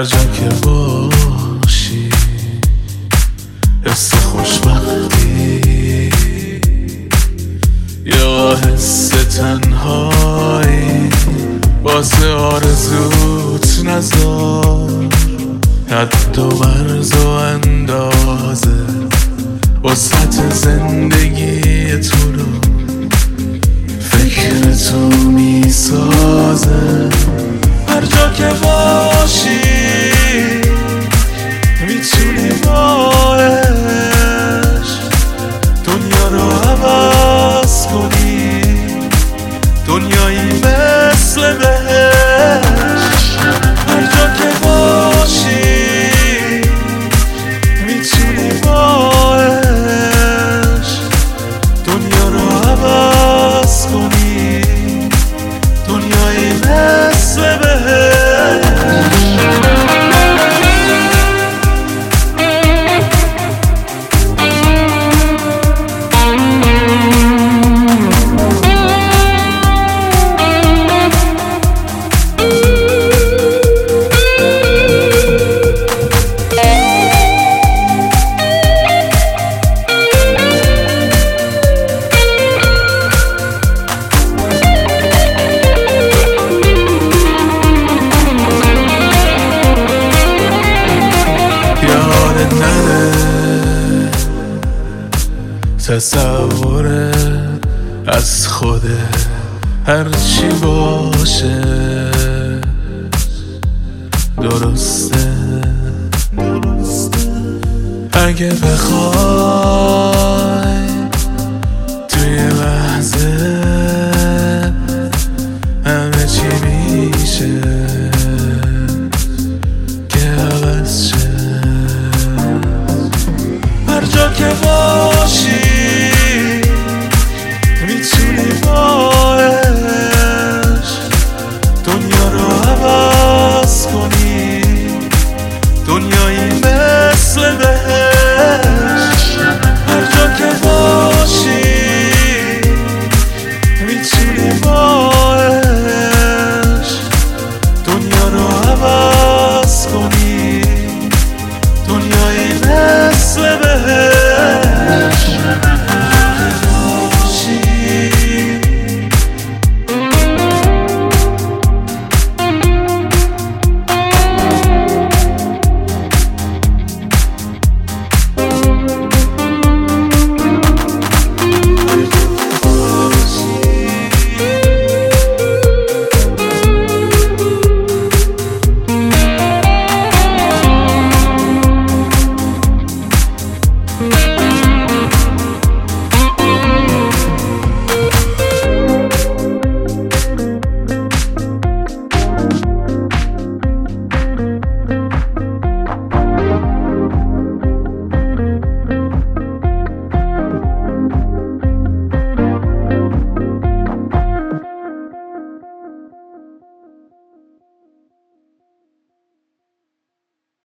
هر جا که باشی حس خوشبختی یا حس تنهایی واسه آرزوت نذار حد و مرز و اندازه وسط زندگی تو رو فکر تو میسازه هر جا که باشی میتونی باش دنیا رو عوض کنی دنیایی مثل بهش هر جا که باشی میتونی باش دنیا رو عوض کنی دنیایی مثل بهش تصور از خوده هر چی باشه درسته اگه بخوای